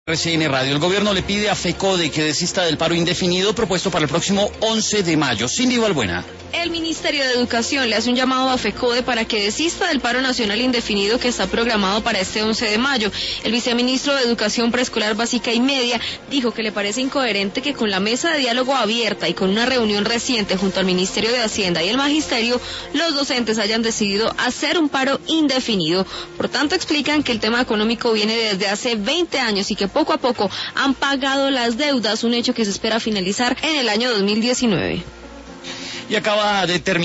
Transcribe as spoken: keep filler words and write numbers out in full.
R C N Radio. El gobierno le pide a FECODE que desista del paro indefinido propuesto para el próximo once de mayo. Cindy Balbuena. El Ministerio de Educación le hace un llamado a FECODE para que desista del paro nacional indefinido que está programado para este once de mayo. El viceministro de Educación Preescolar Básica y Media dijo que le parece incoherente que con la mesa de diálogo abierta y con una reunión reciente junto al Ministerio de Hacienda y el Magisterio, los docentes hayan decidido hacer un paro indefinido. Por tanto, explican que el tema económico viene desde hace veinte años y que poco a poco han pagado las deudas, un hecho que se espera finalizar en el año dos mil diecinueve. Y acaba de terminar.